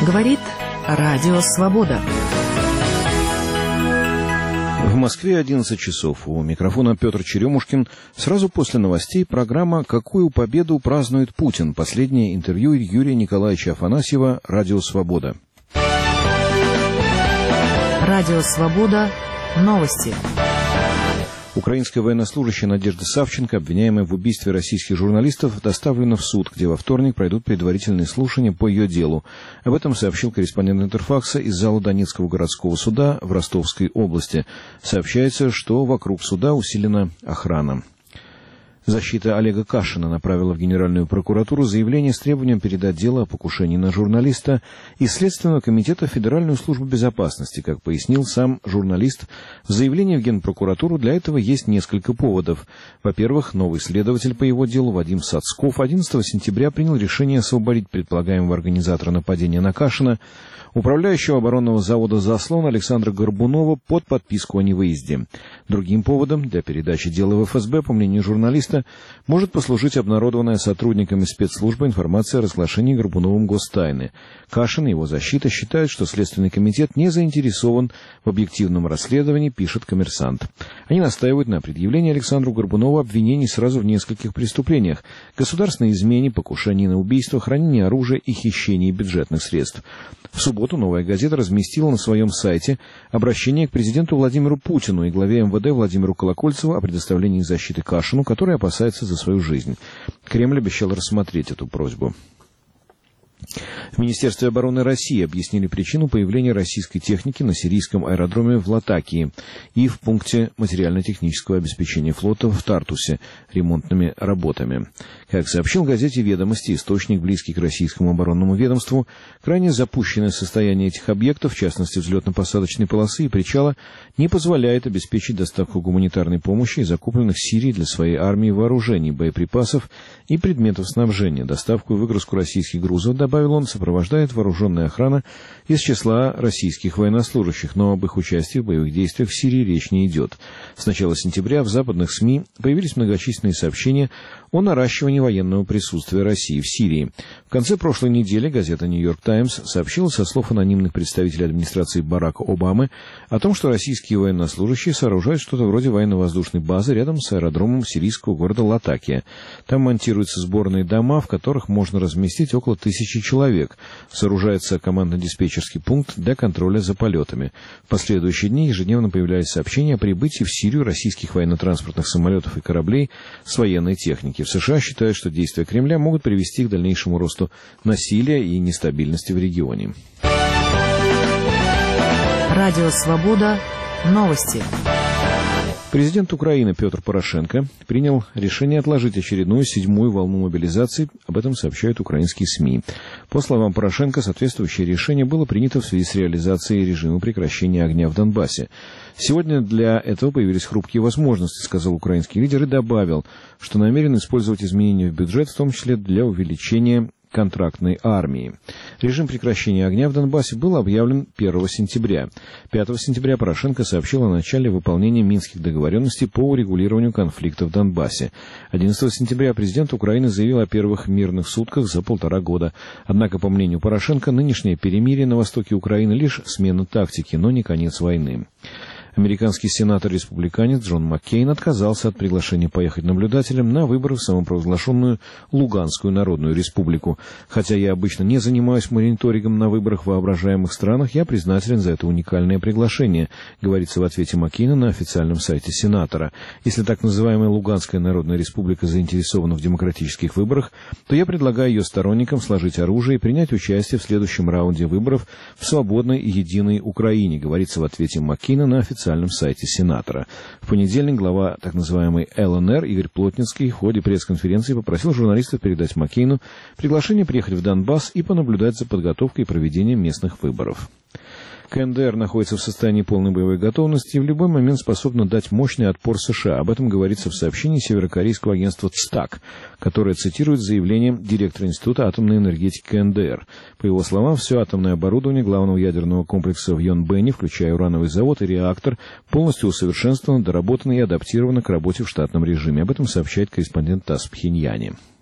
Говорит Радио Свобода. В Москве 11 часов. У микрофона Петр Черемушкин. Сразу после новостей программа «Какую победу празднует Путин?» Последнее интервью Юрия Николаевича Афанасьева, Радио Свобода. Радио Свобода. Новости. Украинская военнослужащая Надежда Савченко, обвиняемая в убийстве российских журналистов, доставлена в суд, где во вторник пройдут предварительные слушания по ее делу. Об этом сообщил корреспондент Интерфакса из зала Донецкого городского суда в Ростовской области. Сообщается, что вокруг суда усилена охрана. Защита Олега Кашина направила в Генеральную прокуратуру заявление с требованием передать дело о покушении на журналиста из Следственного комитета в Федеральную службу безопасности. Как пояснил сам журналист, в заявлении в Генпрокуратуру для этого есть несколько поводов. Во-первых, новый следователь по его делу Вадим Сацков 11 сентября принял решение освободить предполагаемого организатора нападения на Кашина, управляющего оборонного завода «Заслон» Александра Горбунова, под подписку о невыезде. Другим поводом для передачи дела в ФСБ, по мнению журналиста, может послужить обнародованная сотрудниками спецслужбы информация о разглашении Горбуновым гостайны. Кашин и его защита считают, что Следственный комитет не заинтересован в объективном расследовании, пишет «Коммерсант». Они настаивают на предъявлении Александру Горбунову обвинений сразу в нескольких преступлениях: государственной измене, покушении на убийство, хранении оружия и хищении бюджетных средств. В субботу «Новая газета» разместила на своем сайте обращение к президенту Владимиру Путину и главе МВД Владимиру Колокольцеву о предоставлении защиты Кашину, который опасается за свою жизнь. Кремль обещал рассмотреть эту просьбу. В Министерстве обороны России объяснили причину появления российской техники на сирийском аэродроме в Латакии и в пункте материально-технического обеспечения флота в Тартусе ремонтными работами. Как сообщил газете «Ведомости» источник, близкий к российскому оборонному ведомству, крайне запущенное состояние этих объектов, в частности взлетно-посадочной полосы и причала, не позволяет обеспечить доставку гуманитарной помощи и закупленных Сирией для своей армии вооружений, боеприпасов и предметов снабжения. Доставку и выгрузку российских грузов, добавил он, сопровождает вооруженная охрана из числа российских военнослужащих, но об их участии в боевых действиях в Сирии речь не идет. С начала сентября в западных СМИ появились многочисленные сообщения о наращивании военного присутствия России в Сирии. В конце прошлой недели газета «Нью-Йорк Таймс» сообщила со слов анонимных представителей администрации Барака Обамы о том, что российские военнослужащие сооружают что-то вроде военно-воздушной базы рядом с аэродромом сирийского города Латакия. Там монтируются сборные дома, в которых можно разместить около 1000 человек. Сооружается командно-диспетчерский пункт для контроля за полетами. В последующие дни ежедневно появлялись сообщения о прибытии в Сирию российских военно-транспортных самолетов и кораблей с военной техники. В США считают, что действия Кремля могут привести к дальнейшему росту насилия и нестабильности в регионе. Радио Свобода. Новости. Президент Украины Петр Порошенко принял решение отложить очередную 7-ю волну мобилизации. Об этом сообщают украинские СМИ. По словам Порошенко, соответствующее решение было принято в связи с реализацией режима прекращения огня в Донбассе. Сегодня для этого появились хрупкие возможности, сказал украинский лидер, и добавил, что намерен использовать изменения в бюджет, в том числе для увеличения контрактной армии. Режим прекращения огня в Донбассе был объявлен 1 сентября. 5 сентября Порошенко сообщил о начале выполнения минских договоренностей по урегулированию конфликта в Донбассе. 11 сентября президент Украины заявил о первых мирных сутках за 1,5 года. Однако, по мнению Порошенко, нынешнее перемирие на востоке Украины лишь смена тактики, но не конец войны. Американский сенатор-республиканец Джон Маккейн отказался от приглашения поехать наблюдателем на выборы в самопровозглашенную Луганскую Народную Республику. Хотя я обычно не занимаюсь мониторингом на выборах в воображаемых странах, я признателен за это уникальное приглашение, говорится в ответе Маккейна на официальном сайте сенатора. Если так называемая Луганская Народная Республика заинтересована в демократических выборах, то я предлагаю ее сторонникам сложить оружие и принять участие в следующем раунде выборов в свободной и единой Украине, говорится в ответе Маккейна на официальном сайте сенатора. В понедельник глава так называемой ЛНР Игорь Плотницкий в ходе пресс-конференции попросил журналистов передать Маккейну приглашение приехать в Донбасс и понаблюдать за подготовкой и проведением местных выборов. КНДР находится в состоянии полной боевой готовности и в любой момент способна дать мощный отпор США. Об этом говорится в сообщении северокорейского агентства ЦТАК, которое цитирует заявление директора Института атомной энергетики КНДР. По его словам, все атомное оборудование главного ядерного комплекса в Йонбэне, включая урановый завод и реактор, полностью усовершенствовано, доработано и адаптировано к работе в штатном режиме. Об этом сообщает корреспондент ТАСС в Пхеньяне.